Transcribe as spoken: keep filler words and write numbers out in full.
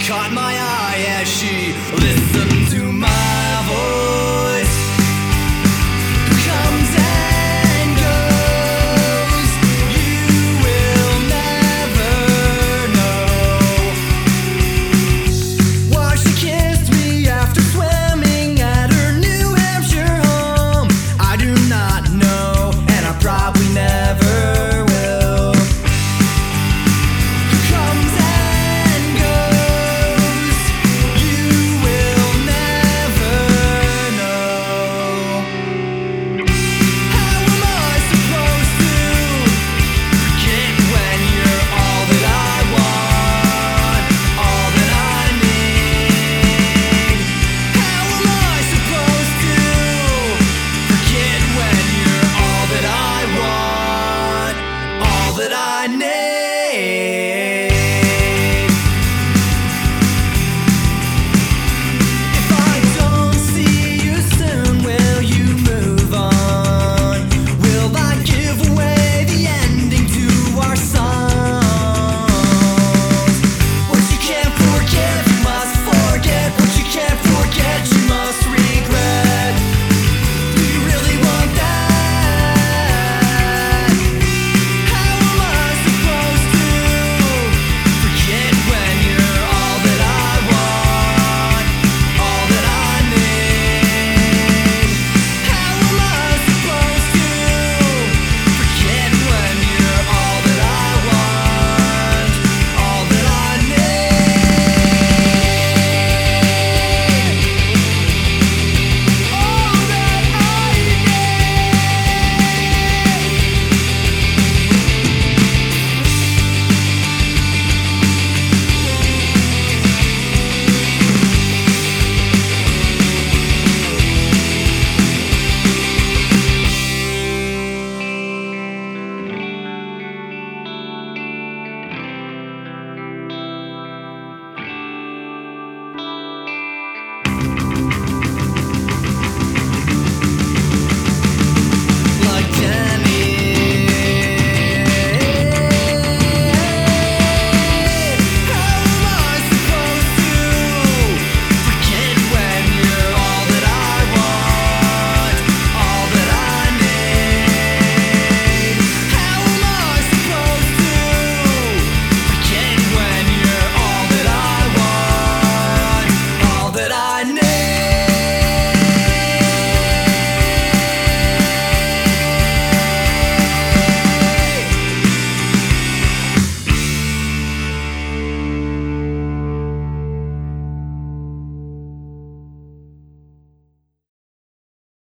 caught my eye as she listened to my voice. Comes and goes, you will never know. Why she kissed me after swimming at her New Hampshire home, I do not know, and I probably never will. Comes and goes, you will never know. How am I supposed to forget when you're all that I want, all that I need? How am I supposed to forget when you're all that I want, all that I need?